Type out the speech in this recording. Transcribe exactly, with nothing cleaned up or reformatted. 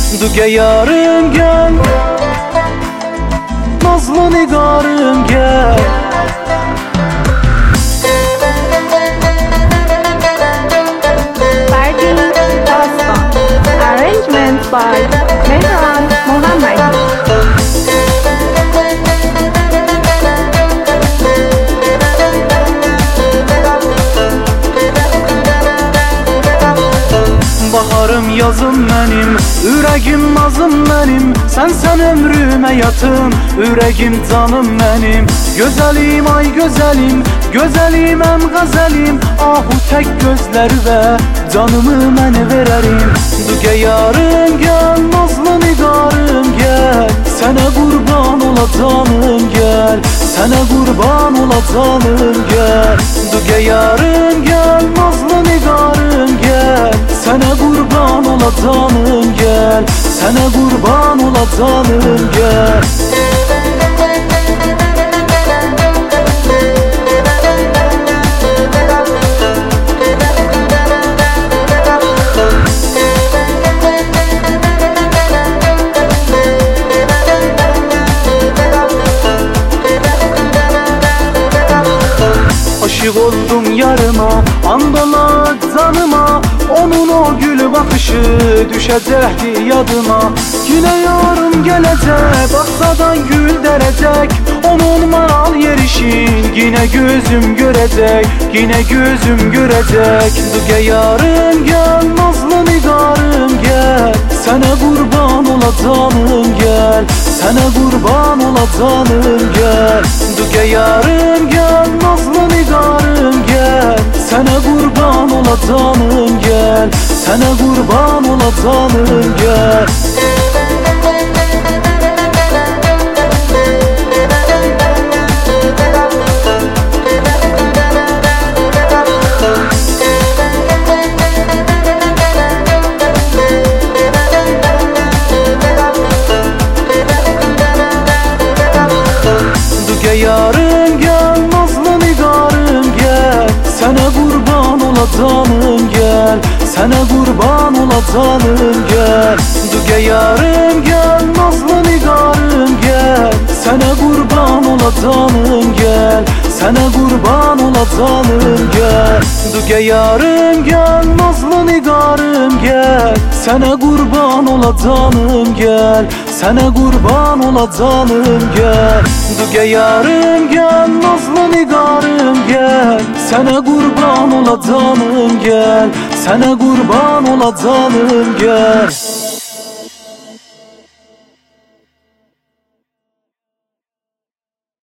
Duge yarım gel, nazlı nigarım gel. Party Tosca. Arrangements by Mehran Mohammed. Baharım yazım benim, üregim nazım benim. Sen sen ömrüme yatım, üregim canım benim. Gözelim ay gözelim, gözelim em gazelim. Ahu tek gözler ve canımı ben vererim. Duge yarım gel, nazlı nigarım gel. Sana kurban ola canım gel, sana kurban ola canım gel. Duge yarım gel, nazlı nigarım gel. Sana kurban ola canım gel, sana kurban ola canım gel. Aşık oldum yarıma, andola canıma. Onun o gül bakışı düşecekti yadıma. Yine yarım gelecek, baksadan gül derecek. Onun maral yerişin yine gözüm görecek, yine gözüm görecek. Duge yarım gel, nazlı nigarım gel. Sana kurban ola canım gel, sana kurban ola canım gel. Duge yarım gel, nazlı nigarım gel. Sana kurban ola canım gel, sana kurban ola canım gel. Duge yarım gel, nazlı nigarım gel. Sana kurban ola canım gel, sana kurban ola canım gel. Duge yarım gel, nazlı nigarım gel. Sana kurban ola canım gel, sana kurban ola canım gel. Duge yarım gel, nazlı nigarım gel. Sana kurban ola canım gel, sana kurban ola canım gel. Duge yarım gel, nazlı nigarım gel. Sana kurban ola canım gel, sana kurban ola canım gel.